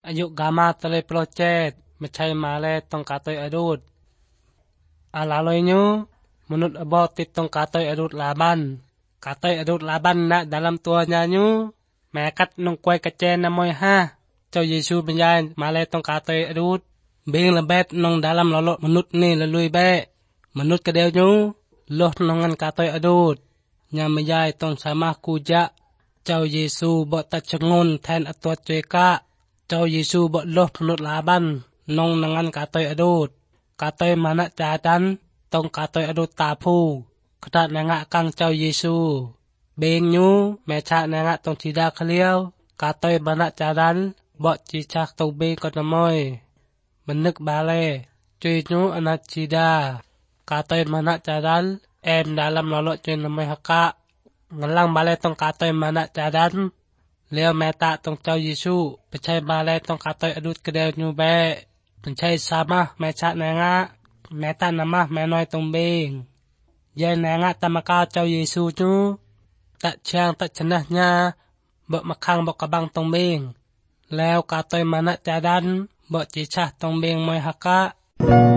อายุกามาตะเลยโปรเจกต์ไม่ใช่มาเลต้องกาตอยอดูดอาลาลอยนูมนุษย์อบอติดต้องกาตอยอดูดลาบันกาตอยอดูดลาบันนะdalamตัวญาญูแม่กัดนงกวยกระเจนนะมอยห้าเจ้าเยซูบรรยายมาเลต้องกาตอยอดูดเบงละเบ็ดนงdalamลอมนุษย์นี่ละลุยเบะมนุษย์กระเดียวญูลดนงงันกาตอยอดูดญาบรรยายต้องสามารถกูจะเจ้าเยซูบ่ตัดชงนแทนอตัวจวยกะเจ้าเยซูบ่ลดมนุษย์ลาบันนงนังันกาตอยอดูดกาตอยมานะจาจันต้องกาตอยอดูดตาผู้ขณะนงะกังเจ้าเยซูเบงญูแม่ชะนงะต้องจีดาเคลียวกาตอยมานะจาดันบ่จีชักต้องเบงก็นมอยมันนึกบาเลจวยญูอนัจจีดากาตอยมานะจาดันแอมdalam lolokจวยนมอยฮักกะngalang bale tong katoy mana jadan leo meta tong ಚಾವ್ Yesu pechai bale tong katoy adut kedel nyu be pechai sama mecha nanga meta nama menoi tong beng ye nanga tamaka ಚಾವ್ Yesu chu ta chang ta chanah nya bo makhang bo kabang tong beng leo katoy mana jadan bo chi chah tong beng moi hakka